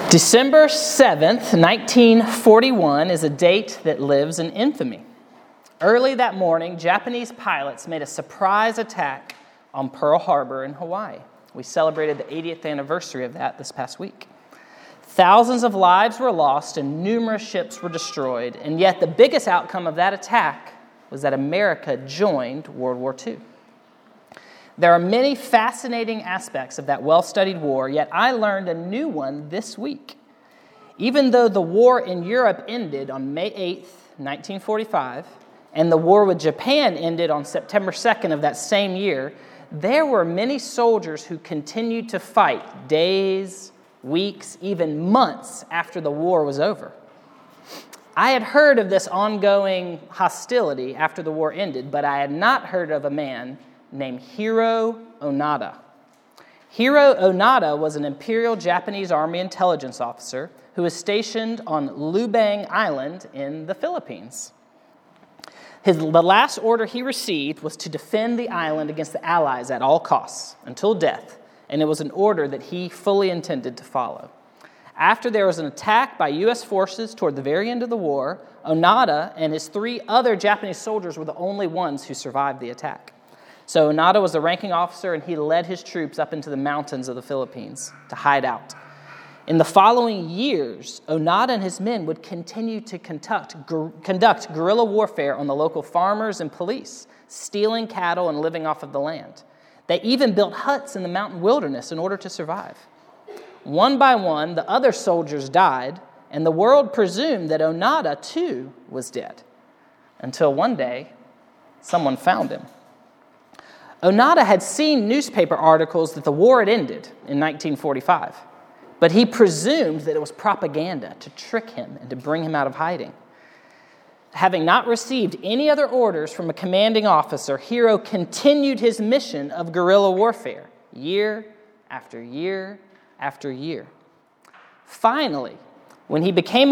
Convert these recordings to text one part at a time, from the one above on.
December 7th, 1941 is a date that lives in infamy. Early that morning, Japanese pilots made a surprise attack on Pearl Harbor in Hawaii. We celebrated the 80th anniversary of that this past week. Thousands of lives were lost and numerous ships were destroyed, and yet the biggest outcome of that attack was that America joined World War II. There are many fascinating aspects of that well-studied war, yet I learned a new one this week. Even though the war in Europe ended on May 8th, 1945, and the war with Japan ended on September 2nd of that same year, there were many soldiers who continued to fight days, weeks, even months after the war was over. I had heard of this ongoing hostility after the war ended, but I had not heard of a man named Hiro Onoda. Hiro Onoda was an Imperial Japanese Army intelligence officer who was stationed on Lubang Island in the Philippines. The last order he received was to defend the island against the Allies at all costs, until death, and it was an order that he fully intended to follow. After there was an attack by U.S. forces toward the very end of the war, Onoda and his 3 other Japanese soldiers were the only ones who survived the attack. So Onoda was the ranking officer, and he led his troops up into the mountains of the Philippines to hide out. In the following years, Onoda and his men would continue to conduct guerrilla warfare on the local farmers and police, stealing cattle and living off of the land. They even built huts in the mountain wilderness in order to survive. One by one, the other soldiers died, and the world presumed that Onoda, too, was dead. Until one day, someone found him. Onoda had seen newspaper articles that the war had ended in 1945, but he presumed that it was propaganda to trick him and to bring him out of hiding. Having not received any other orders from a commanding officer, Hiro continued his mission of guerrilla warfare, year after year after year. Finally, when it became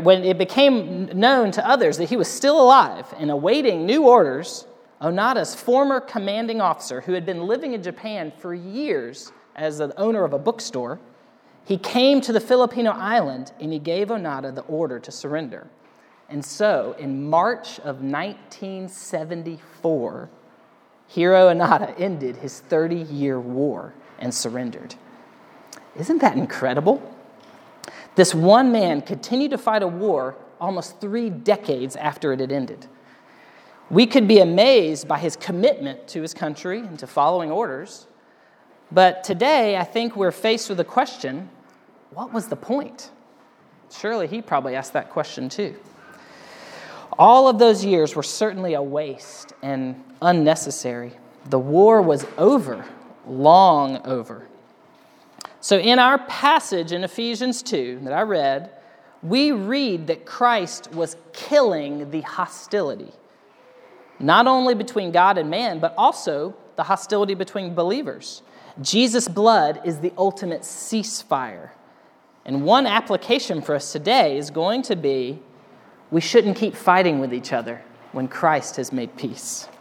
known to others that he was still alive and awaiting new orders, Onoda's former commanding officer, who had been living in Japan for years as the owner of a bookstore, he came to the Filipino island and he gave Onoda the order to surrender. And so, in March of 1974, Hiro Onoda ended his 30-year war and surrendered. Isn't that incredible? This one man continued to fight a war almost 3 decades after it had ended. We could be amazed by his commitment to his country and to following orders, but today I think we're faced with the question, what was the point? Surely he probably asked that question too. All of those years were certainly a waste and unnecessary. The war was over, long over. So in our passage in Ephesians 2 that I read, we read that Christ was killing the hostility, not only between God and man, but also the hostility between believers. Jesus' blood is the ultimate ceasefire. And one application for us today is going to be, we shouldn't keep fighting with each other when Christ has made peace.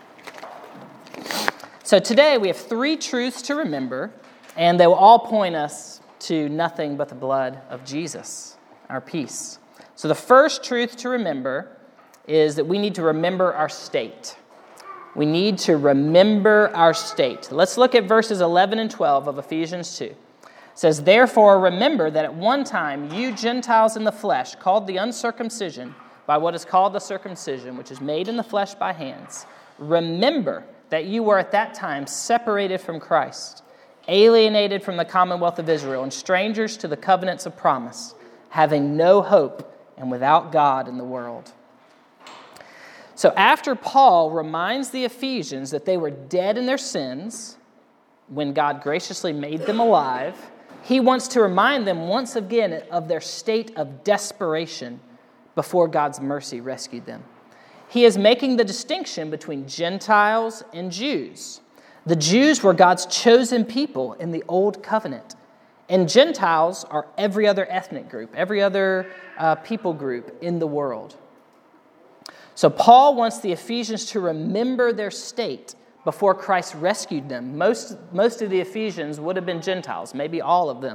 So today we have 3 truths to remember, and they will all point us to nothing but the blood of Jesus, our peace. So the first truth to remember is that we need to remember our state. We need to remember our state. Let's look at verses 11 and 12 of Ephesians 2. It says, "Therefore remember that at one time you Gentiles in the flesh, called the uncircumcision by what is called the circumcision, which is made in the flesh by hands. Remember that you were at that time separated from Christ, alienated from the commonwealth of Israel, and strangers to the covenants of promise, having no hope and without God in the world." So after Paul reminds the Ephesians that they were dead in their sins when God graciously made them alive, he wants to remind them once again of their state of desperation before God's mercy rescued them. He is making the distinction between Gentiles and Jews. The Jews were God's chosen people in the Old Covenant, and Gentiles are every other ethnic group, every other people group in the world. So Paul wants the Ephesians to remember their state before Christ rescued them. Most of the Ephesians would have been Gentiles, maybe all of them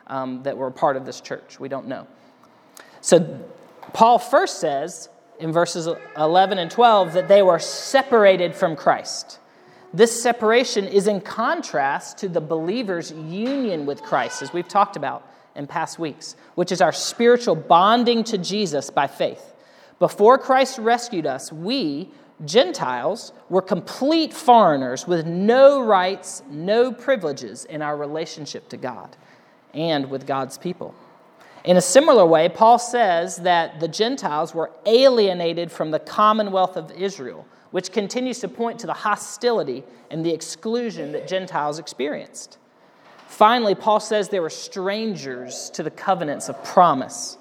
that were a part of this church. We don't know. So Paul first says in verses 11 and 12 that they were separated from Christ. This separation is in contrast to the believer's union with Christ, as we've talked about in past weeks, which is our spiritual bonding to Jesus by faith. Before Christ rescued us, we, Gentiles, were complete foreigners with no rights, no privileges in our relationship to God and with God's people. In a similar way, Paul says that the Gentiles were alienated from the commonwealth of Israel, which continues to point to the hostility and the exclusion that Gentiles experienced. Finally, Paul says they were strangers to the covenants of promise.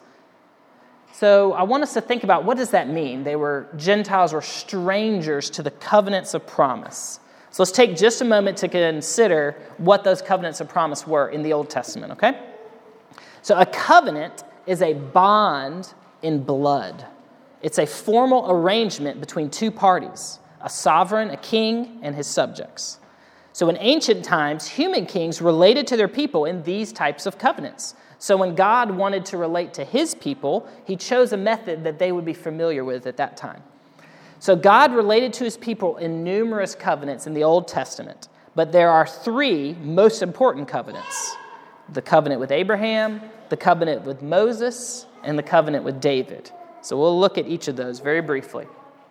So I want us to think about, what does that mean? Gentiles were strangers to the covenants of promise. So let's take just a moment to consider what those covenants of promise were in the Old Testament, okay? So a covenant is a bond in blood. It's a formal arrangement between two parties, a sovereign, a king, and his subjects. So in ancient times, human kings related to their people in these types of covenants. So when God wanted to relate to his people, he chose a method that they would be familiar with at that time. So God related to his people in numerous covenants in the Old Testament, but there are three most important covenants: the covenant with Abraham, the covenant with Moses, and the covenant with David. So we'll look at each of those very briefly.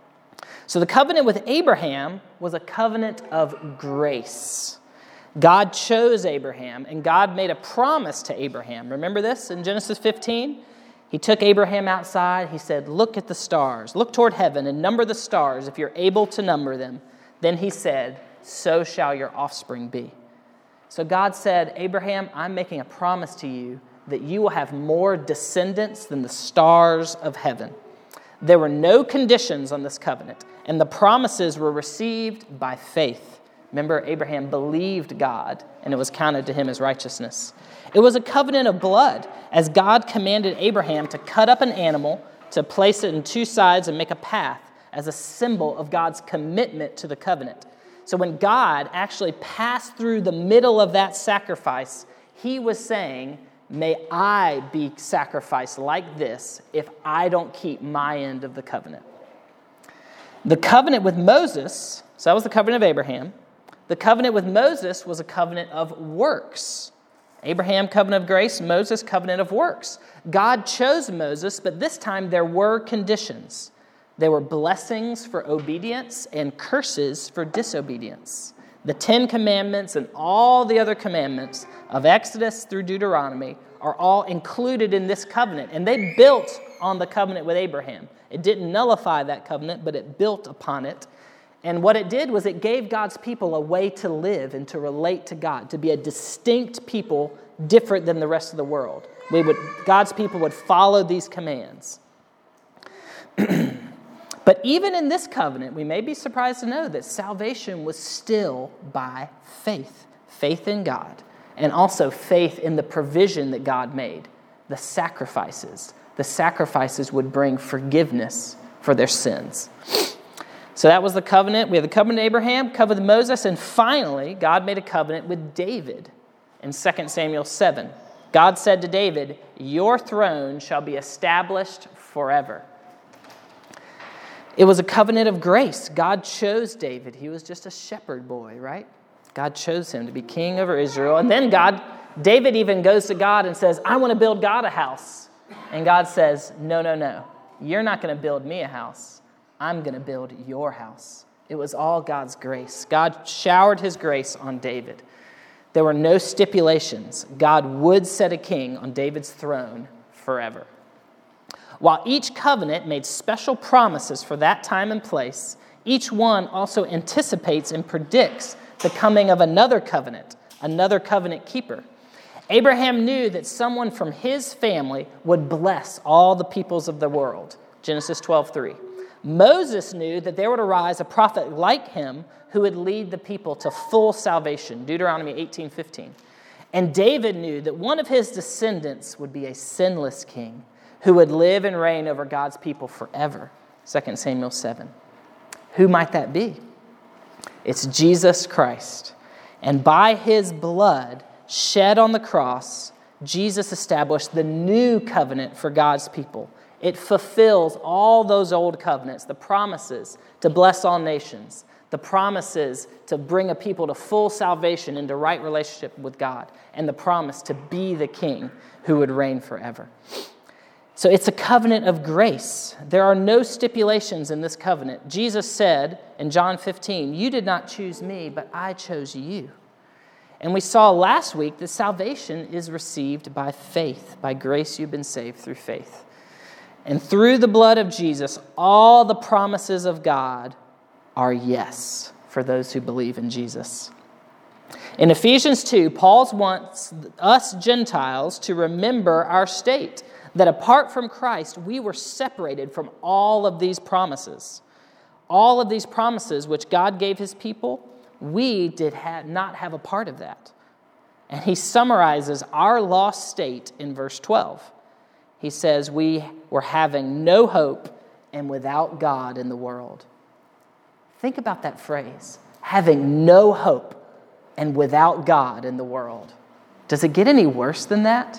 So the covenant with Abraham was a covenant of grace. God chose Abraham, and God made a promise to Abraham. Remember this in Genesis 15? He took Abraham outside. He said, "Look at the stars. Look toward heaven and number the stars if you're able to number them." Then he said, "So shall your offspring be." So God said, "Abraham, I'm making a promise to you that you will have more descendants than the stars of heaven." There were no conditions on this covenant, and the promises were received by faith. Remember, Abraham believed God, and it was counted to him as righteousness. It was a covenant of blood, as God commanded Abraham to cut up an animal, to place it in two sides and make a path as a symbol of God's commitment to the covenant. So when God actually passed through the middle of that sacrifice, he was saying, "May I be sacrificed like this if I don't keep my end of the covenant." The covenant with Moses, so that was the covenant of Abraham. The covenant with Moses was a covenant of works. Abraham, covenant of grace; Moses, covenant of works. God chose Moses, but this time there were conditions. There were blessings for obedience and curses for disobedience. The 10 Commandments and all the other commandments of Exodus through Deuteronomy are all included in this covenant, and they built on the covenant with Abraham. It didn't nullify that covenant, but it built upon it. And what it did was it gave God's people a way to live and to relate to God, to be a distinct people different than the rest of the world. God's people would follow these commands. But even in this covenant, we may be surprised to know that salvation was still by faith. Faith in God, and also faith in the provision that God made, the sacrifices. The sacrifices would bring forgiveness for their sins. So that was the covenant. We have the covenant of Abraham, covenant with Moses, and finally, God made a covenant with David in 2 Samuel 7. God said to David, "Your throne shall be established forever." It was a covenant of grace. God chose David. He was just a shepherd boy, right? God chose him to be king over Israel. And then David even goes to God and says, "I want to build God a house." And God says, No. You're not going to build me a house. I'm going to build your house. It was all God's grace. God showered his grace on David. There were no stipulations. God would set a king on David's throne forever. While each covenant made special promises for that time and place, each one also anticipates and predicts the coming of another covenant keeper. Abraham knew that someone from his family would bless all the peoples of the world, Genesis 12:3. Moses knew that there would arise a prophet like him who would lead the people to full salvation, Deuteronomy 18:15. And David knew that one of his descendants would be a sinless king who would live and reign over God's people forever, 2 Samuel 7. Who might that be? It's Jesus Christ. And by his blood shed on the cross, Jesus established the new covenant for God's people. It fulfills all those old covenants, the promises to bless all nations, the promises to bring a people to full salvation into right relationship with God, and the promise to be the king who would reign forever. So it's a covenant of grace. There are no stipulations in this covenant. Jesus said in John 15, "You did not choose me, but I chose you." And we saw last week that salvation is received by faith. By grace you've been saved through faith. And through the blood of Jesus, all the promises of God are yes for those who believe in Jesus. In Ephesians 2, Paul wants us Gentiles to remember our state, that apart from Christ, we were separated from all of these promises. All of these promises which God gave his people, we did not have a part of that. And he summarizes our lost state in verse 12. He says we were having no hope and without God in the world. Think about that phrase, having no hope and without God in the world. Does it get any worse than that?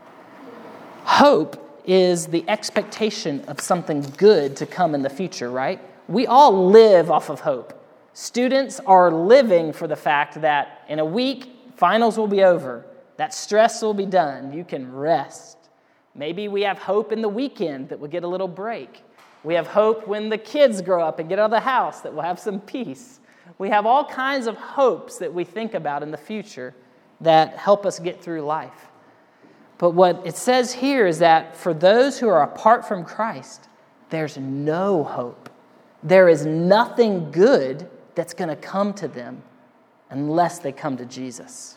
Hope is the expectation of something good to come in the future, right? We all live off of hope. Students are living for the fact that in a week, finals will be over. That stress will be done. You can rest. Maybe we have hope in the weekend that we'll get a little break. We have hope when the kids grow up and get out of the house that we'll have some peace. We have all kinds of hopes that we think about in the future that help us get through life. But what it says here is that for those who are apart from Christ, there's no hope. There is nothing good that's going to come to them unless they come to Jesus.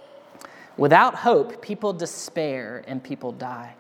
Without hope, people despair and people die.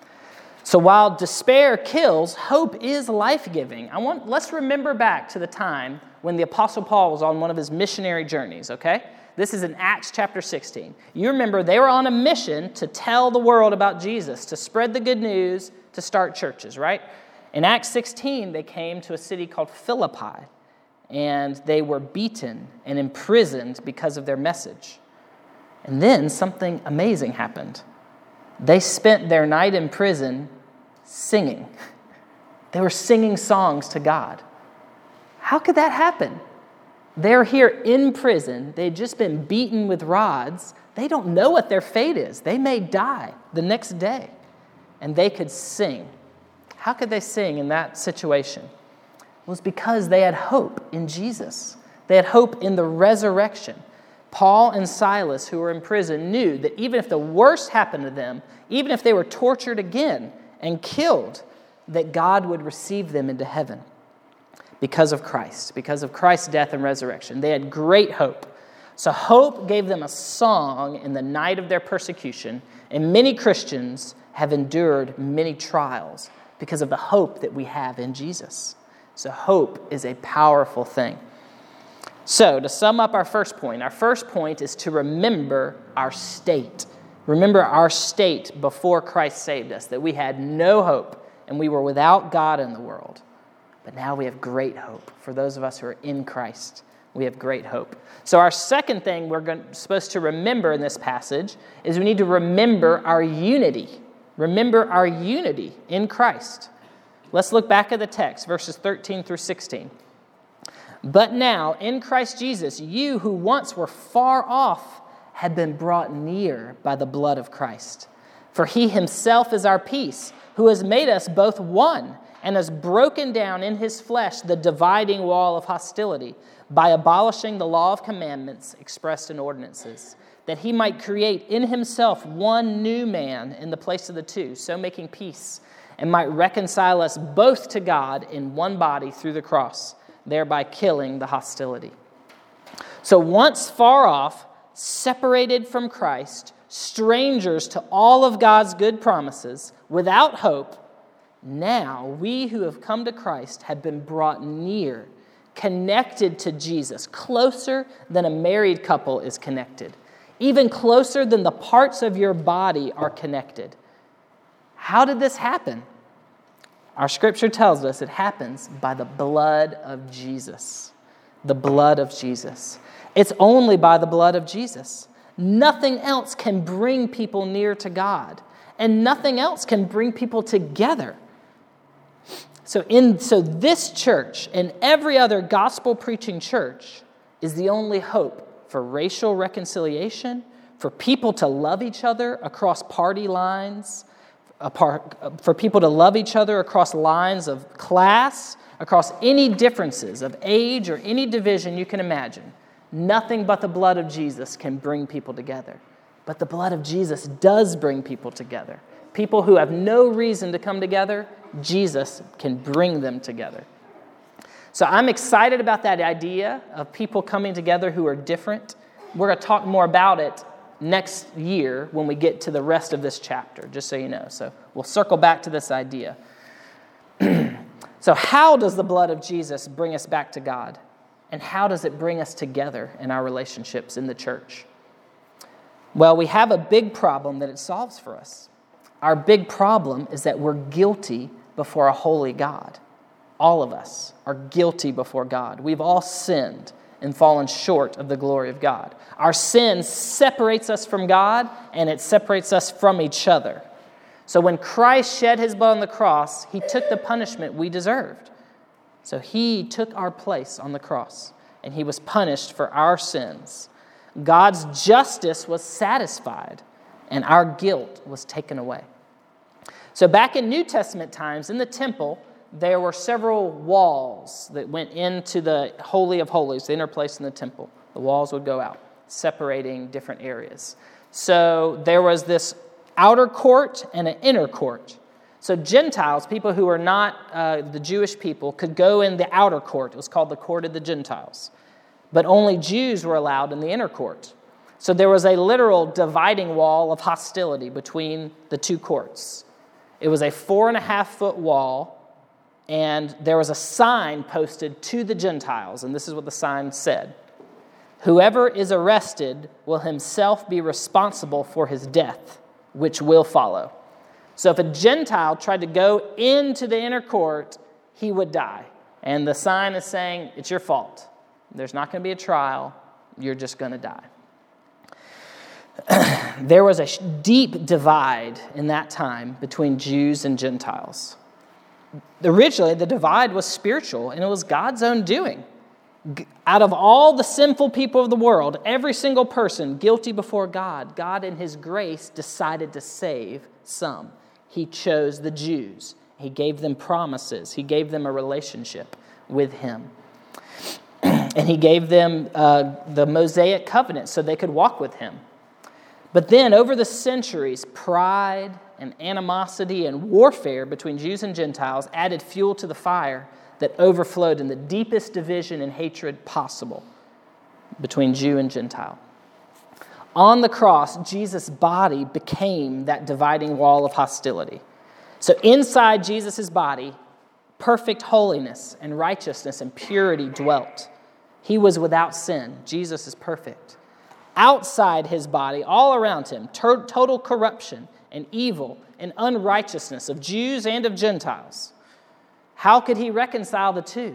So while despair kills, hope is life-giving. Let's remember back to the time when the Apostle Paul was on one of his missionary journeys, okay? This is in Acts chapter 16. You remember they were on a mission to tell the world about Jesus, to spread the good news, to start churches, right? In Acts 16, they came to a city called Philippi, and they were beaten and imprisoned because of their message. And then something amazing happened. They spent their night in prison singing. They were singing songs to God. How could that happen? They're here in prison. They'd just been beaten with rods. They don't know what their fate is. They may die the next day. And they could sing. How could they sing in that situation? It was because they had hope in Jesus. They had hope in the resurrection. Paul and Silas, who were in prison, knew that even if the worst happened to them, even if they were tortured again and killed, that God would receive them into heaven because of Christ's death and resurrection. They had great hope. So hope gave them a song in the night of their persecution, and many Christians have endured many trials because of the hope that we have in Jesus. So hope is a powerful thing. So to sum up our first point is to remember our state. Remember our state before Christ saved us, that we had no hope and we were without God in the world. But now we have great hope. For those of us who are in Christ, we have great hope. So our second thing we're supposed to remember in this passage is we need to remember our unity. Remember our unity in Christ. Let's look back at the text, verses 13 through 16. But now, in Christ Jesus, you who once were far off have been brought near by the blood of Christ. For he himself is our peace, who has made us both one and has broken down in his flesh the dividing wall of hostility by abolishing the law of commandments expressed in ordinances, that he might create in himself one new man in the place of the two, so making peace, and might reconcile us both to God in one body through the cross, thereby killing the hostility. So once far off, separated from Christ, strangers to all of God's good promises, without hope, now we who have come to Christ have been brought near, connected to Jesus, closer than a married couple is connected, even closer than the parts of your body are connected. How did this happen? Our scripture tells us it happens by the blood of Jesus. The blood of Jesus. It's only by the blood of Jesus. Nothing else can bring people near to God, and nothing else can bring people together. So this church and every other gospel-preaching church is the only hope for racial reconciliation, for people to love each other across party lines, for people to love each other across lines of class, across any differences of age or any division you can imagine. Nothing but the blood of Jesus can bring people together. But the blood of Jesus does bring people together. People who have no reason to come together, Jesus can bring them together. So I'm excited about that idea of people coming together who are different. We're going to talk more about it next year when we get to the rest of this chapter, just so you know. So we'll circle back to this idea. So how does the blood of Jesus bring us back to God? And how does it bring us together in our relationships in the church? Well, we have a big problem that it solves for us. Our big problem is that we're guilty before a holy God. All of us are guilty before God. We've all sinned and fallen short of the glory of God. Our sin separates us from God, and it separates us from each other. So when Christ shed his blood on the cross, he took the punishment we deserved. So he took our place on the cross, and he was punished for our sins. God's justice was satisfied, and our guilt was taken away. So back in New Testament times, in the temple, there were several walls that went into the Holy of Holies, the inner place in the temple. The walls would go out, separating different areas. So there was this outer court and an inner court. So Gentiles, people who are not the Jewish people, could go in the outer court. It was called the court of the Gentiles. But only Jews were allowed in the inner court. So there was a literal dividing wall of hostility between the two courts. It was a 4.5-foot wall, and there was a sign posted to the Gentiles, and this is what the sign said. Whoever is arrested will himself be responsible for his death, which will follow. So if a Gentile tried to go into the inner court, he would die. And the sign is saying, it's your fault. There's not going to be a trial. You're just going to die. There was a deep divide in that time between Jews and Gentiles. Originally, the divide was spiritual, and it was God's own doing. Out of all the sinful people of the world, every single person guilty before God, God in his grace decided to save some. He chose the Jews. He gave them promises. He gave them a relationship with him. And he gave them the Mosaic covenant so they could walk with him. But then over the centuries, pride and animosity and warfare between Jews and Gentiles added fuel to the fire that overflowed in the deepest division and hatred possible between Jew and Gentile. On the cross, Jesus' body became that dividing wall of hostility. So inside Jesus' body, perfect holiness and righteousness and purity dwelt. He was without sin. Jesus is perfect. Outside his body, all around him, total corruption and evil and unrighteousness of Jews and of Gentiles. How could he reconcile the two?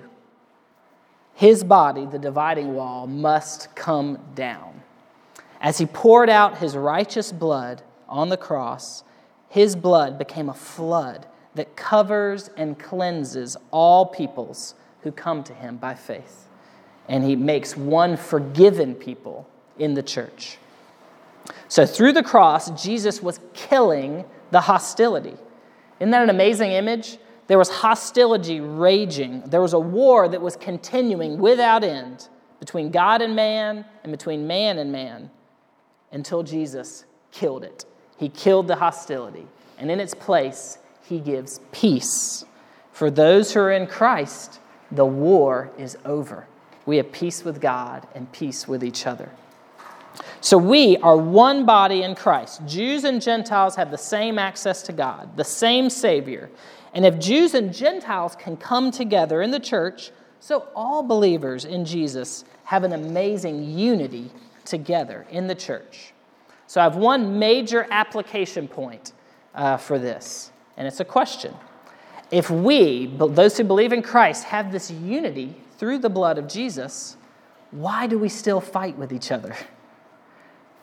His body, the dividing wall, must come down. As he poured out his righteous blood on the cross, his blood became a flood that covers and cleanses all peoples who come to him by faith. And he makes one forgiven people in the church. So through the cross, Jesus was killing the hostility. Isn't that an amazing image? There was hostility raging. There was a war that was continuing without end between God and man and between man and man until Jesus killed it. He killed the hostility. And in its place, he gives peace. For those who are in Christ, the war is over. We have peace with God and peace with each other. So we are one body in Christ. Jews and Gentiles have the same access to God, the same Savior. And if Jews and Gentiles can come together in the church, so all believers in Jesus have an amazing unity together in the church. So I have one major application point for this, and it's a question. If we, those who believe in Christ, have this unity through the blood of Jesus, why do we still fight with each other?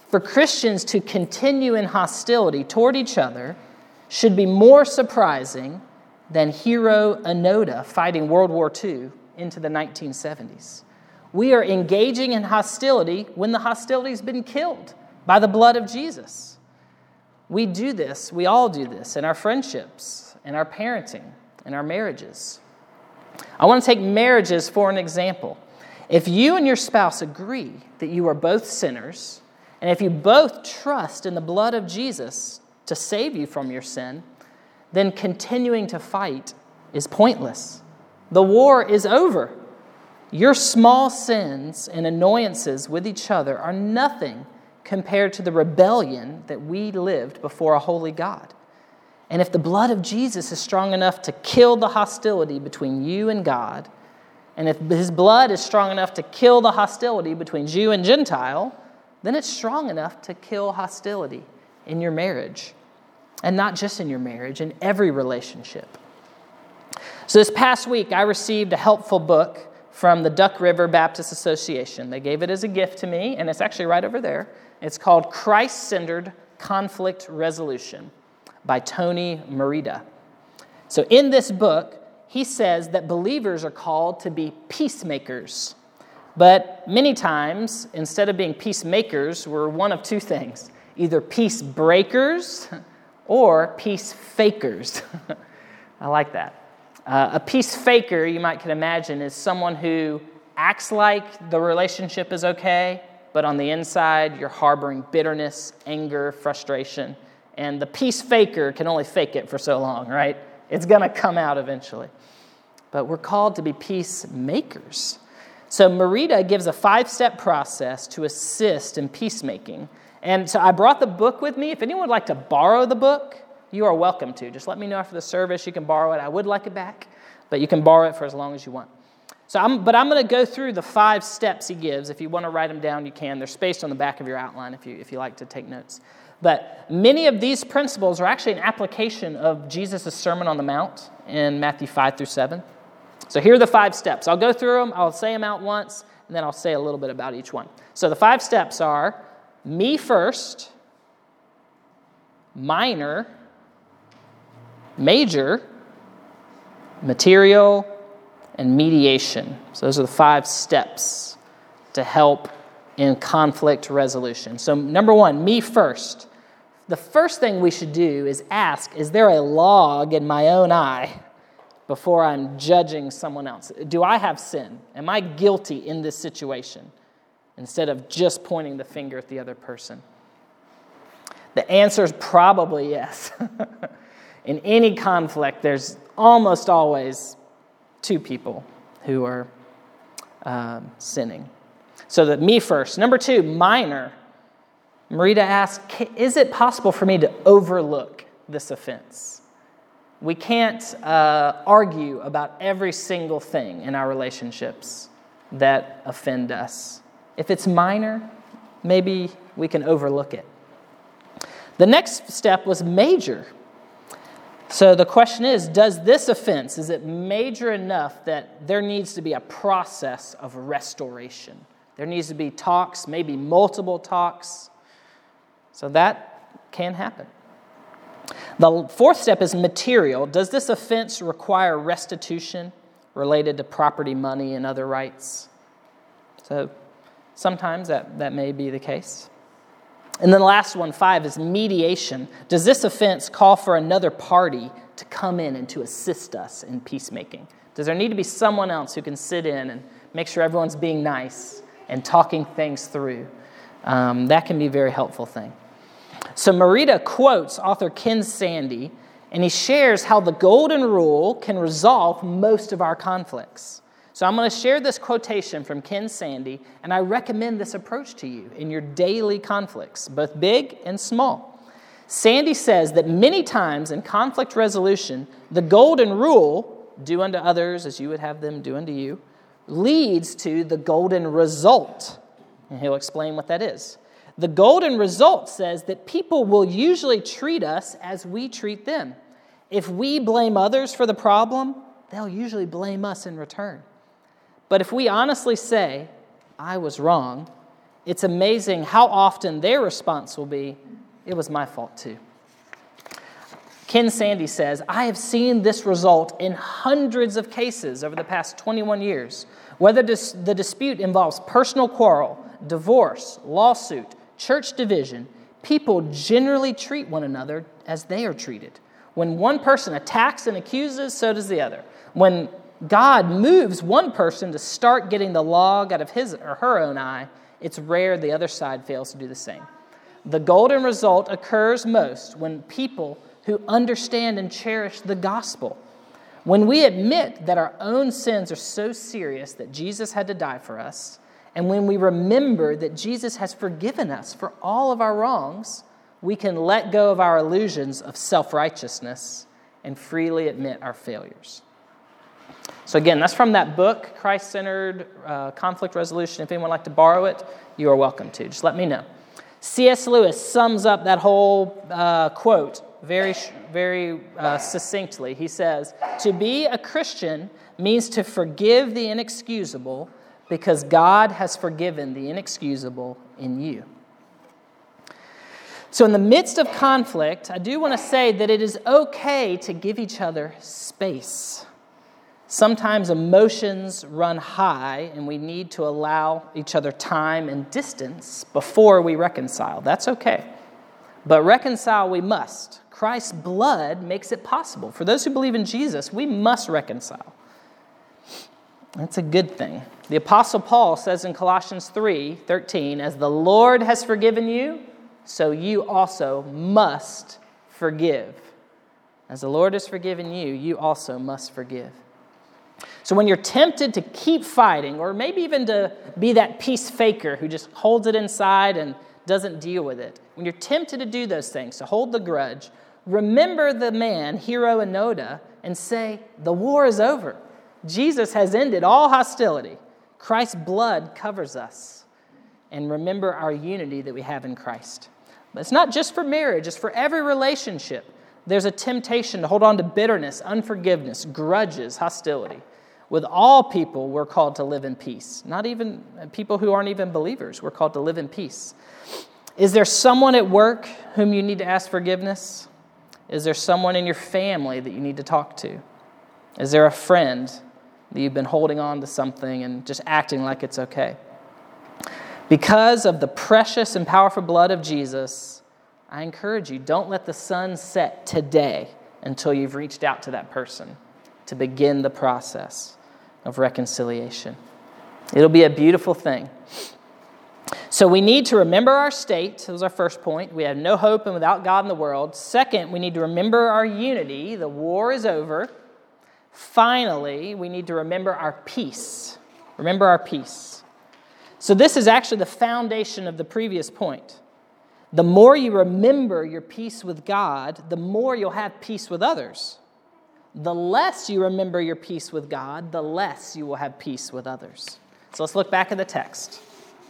For Christians to continue in hostility toward each other should be more surprising than Hiro Onoda fighting World War II into the 1970s. We are engaging in hostility when the hostility has been killed by the blood of Jesus. We do this, we all do this in our friendships, in our parenting, in our marriages. I want to take marriages for an example. If you and your spouse agree that you are both sinners, and if you both trust in the blood of Jesus to save you from your sin, then continuing to fight is pointless. The war is over. Your small sins and annoyances with each other are nothing compared to the rebellion that we lived before a holy God. And if the blood of Jesus is strong enough to kill the hostility between you and God, and if his blood is strong enough to kill the hostility between Jew and Gentile, then it's strong enough to kill hostility in your marriage. And not just in your marriage, in every relationship. So this past week, I received a helpful book from the Duck River Baptist Association. They gave it as a gift to me, and it's actually right over there. It's called Christ-Centered Conflict Resolution by Tony Merida. So in this book, he says that believers are called to be peacemakers. But many times, instead of being peacemakers, we're one of two things. Either peace breakers or peace fakers. I like that. A peace faker, you might can imagine, is someone who acts like the relationship is okay, but on the inside, you're harboring bitterness, anger, frustration. And the peace faker can only fake it for so long, right? It's going to come out eventually. But we're called to be peacemakers. So Merida gives a 5-step process to assist in peacemaking. And so I brought the book with me. If anyone would like to borrow the book, you are welcome to. Just let me know after the service. You can borrow it. I would like it back, but you can borrow it for as long as you want. I'm going to go through the 5 steps he gives. If you want to write them down, you can. They're spaced on the back of your outline if you like to take notes. But many of these principles are actually an application of Jesus' Sermon on the Mount in Matthew 5 through 7. So here are the 5 steps. I'll go through them. I'll say them out once, and then I'll say a little bit about each one. So the 5 steps are me first, minor, major, material, and mediation. So those are the 5 steps to help in conflict resolution. So number 1, me first. The first thing we should do is ask, is there a log in my own eye before I'm judging someone else? Do I have sin? Am I guilty in this situation? Instead of just pointing the finger at the other person. The answer is probably yes. In any conflict, there's almost always 2 people who are sinning. So that me first. Number 2, minor. Merida asked, is it possible for me to overlook this offense? We can't argue about every single thing in our relationships that offend us. If it's minor, maybe we can overlook it. The next step was major. So the question is, does this offense, is it major enough that there needs to be a process of restoration? There needs to be talks, maybe multiple talks. So that can happen. The 4th step is material. Does this offense require restitution related to property, money, and other rights? So sometimes that may be the case. And then the last one, 5, is mediation. Does this offense call for another party to come in and to assist us in peacemaking? Does there need to be someone else who can sit in and make sure everyone's being nice and talking things through? That can be a very helpful thing. So Merida quotes author Ken Sande, and he shares how the golden rule can resolve most of our conflicts. So I'm going to share this quotation from Ken Sande, and I recommend this approach to you in your daily conflicts, both big and small. Sande says that many times in conflict resolution, the golden rule, do unto others as you would have them do unto you, leads to the golden result. And he'll explain what that is. The golden result says that people will usually treat us as we treat them. If we blame others for the problem, they'll usually blame us in return. But if we honestly say, I was wrong, it's amazing how often their response will be, it was my fault too. Ken Sandy says, I have seen this result in hundreds of cases over the past 21 years. Whether the dispute involves personal quarrel, divorce, lawsuit, church division, people generally treat one another as they are treated. When one person attacks and accuses, so does the other. When God moves one person to start getting the log out of his or her own eye, it's rare the other side fails to do the same. The golden result occurs most when people who understand and cherish the gospel, when we admit that our own sins are so serious that Jesus had to die for us, and when we remember that Jesus has forgiven us for all of our wrongs, we can let go of our illusions of self-righteousness and freely admit our failures. So again, that's from that book, Christ-Centered Conflict Resolution. If anyone would like to borrow it, you are welcome to. Just let me know. C.S. Lewis sums up that whole quote very succinctly. He says, to be a Christian means to forgive the inexcusable because God has forgiven the inexcusable in you. So in the midst of conflict, I do want to say that it is okay to give each other space. Sometimes emotions run high and we need to allow each other time and distance before we reconcile. That's okay. But reconcile we must. Christ's blood makes it possible. For those who believe in Jesus, we must reconcile. That's a good thing. The Apostle Paul says in Colossians 3:13, as the Lord has forgiven you, so you also must forgive. As the Lord has forgiven you, you also must forgive. So when you're tempted to keep fighting, or maybe even to be that peace faker who just holds it inside and doesn't deal with it, when you're tempted to do those things, to hold the grudge, remember the man, Hiro Onoda, and say, the war is over. Jesus has ended all hostility. Christ's blood covers us. And remember our unity that we have in Christ. But it's not just for marriage, it's for every relationship. There's a temptation to hold on to bitterness, unforgiveness, grudges, hostility. With all people, we're called to live in peace. Not even people who aren't even believers. We're called to live in peace. Is there someone at work whom you need to ask forgiveness? Is there someone in your family that you need to talk to? Is there a friend that you've been holding on to something and just acting like it's okay? Because of the precious and powerful blood of Jesus, I encourage you, don't let the sun set today until you've reached out to that person to begin the process of reconciliation. It'll be a beautiful thing. So we need to remember our state. That was our first point. We have no hope and without God in the world. Second, we need to remember our unity. The war is over. Finally, we need to remember our peace. Remember our peace. So this is actually the foundation of the previous point. The more you remember your peace with God, the more you'll have peace with others. The less you remember your peace with God, the less you will have peace with others. So let's look back at the text.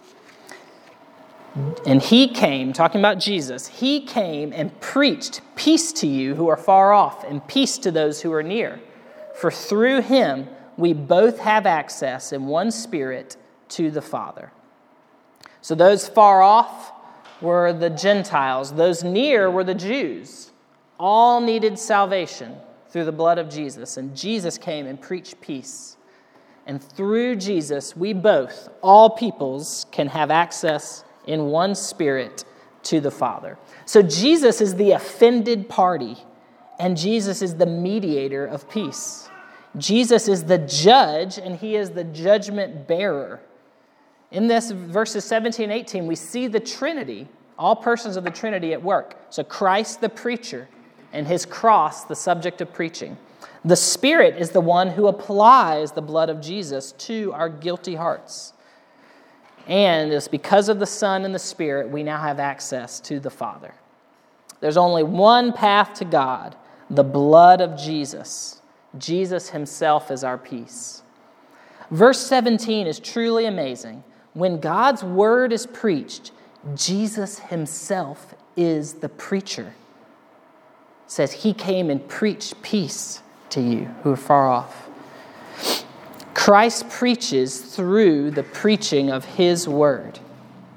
And he came, talking about Jesus, he came and preached peace to you who are far off and peace to those who are near. For through him we both have access in one spirit to the Father. So those far off were the Gentiles. Those near were the Jews. All needed salvation through the blood of Jesus. And Jesus came and preached peace. And through Jesus, we both, all peoples, can have access in one spirit to the Father. So Jesus is the offended party, and Jesus is the mediator of peace. Jesus is the judge, and he is the judgment bearer. In this verses 17 and 18, we see the Trinity, all persons of the Trinity at work. So Christ the preacher, and his cross the subject of preaching. The Spirit is the one who applies the blood of Jesus to our guilty hearts. And it's because of the Son and the Spirit we now have access to the Father. There's only one path to God, the blood of Jesus. Jesus himself is our peace. Verse 17 is truly amazing. When God's word is preached, Jesus himself is the preacher. It says he came and preached peace to you who are far off. Christ preaches through the preaching of his word.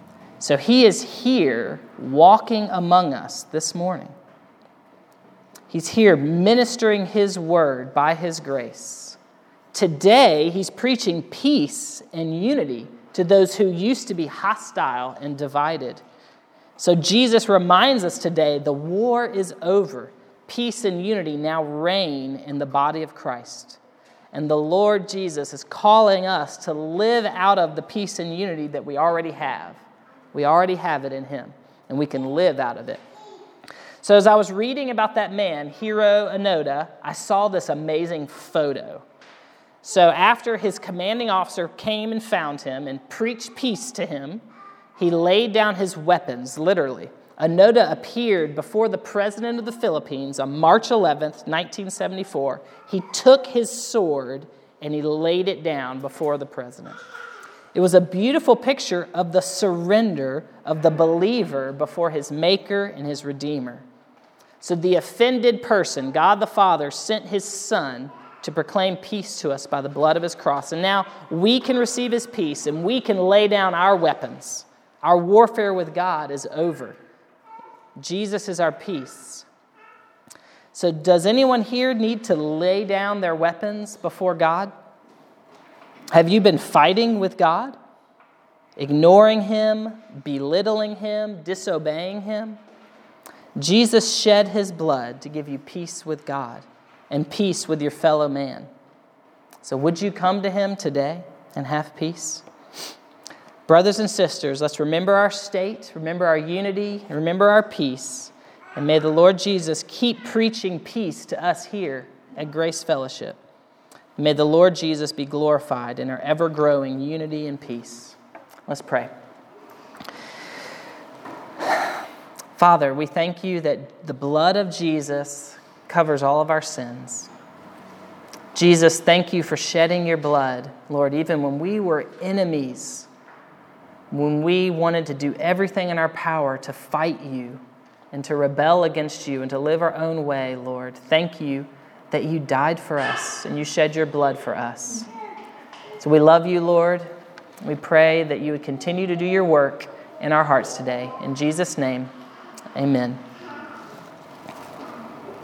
So he is here walking among us this morning. He's here ministering his word by his grace. Today, he's preaching peace and unity to those who used to be hostile and divided. So Jesus reminds us today the war is over. Peace and unity now reign in the body of Christ. And the Lord Jesus is calling us to live out of the peace and unity that we already have. We already have it in him, and we can live out of it. So as I was reading about that man, Hiro Onoda, I saw this amazing photo. So after his commanding officer came and found him and preached peace to him, he laid down his weapons, literally. Onoda appeared before the president of the Philippines on March 11th, 1974. He took his sword and he laid it down before the president. It was a beautiful picture of the surrender of the believer before his Maker and his Redeemer. So the offended person, God the Father, sent his Son to proclaim peace to us by the blood of his cross. And now we can receive his peace and we can lay down our weapons. Our warfare with God is over. Jesus is our peace. So does anyone here need to lay down their weapons before God? Have you been fighting with God? Ignoring him, belittling him, disobeying him? Jesus shed his blood to give you peace with God and peace with your fellow man. So would you come to him today and have peace? Brothers and sisters, let's remember our state, remember our unity, and remember our peace. And may the Lord Jesus keep preaching peace to us here at Grace Fellowship. May the Lord Jesus be glorified in our ever-growing unity and peace. Let's pray. Father, we thank you that the blood of Jesus covers all of our sins. Jesus, thank you for shedding your blood, Lord, even when we were enemies, when we wanted to do everything in our power to fight you and to rebel against you and to live our own way, Lord. Thank you that you died for us and you shed your blood for us. So we love you, Lord. We pray that you would continue to do your work in our hearts today. In Jesus' name, amen.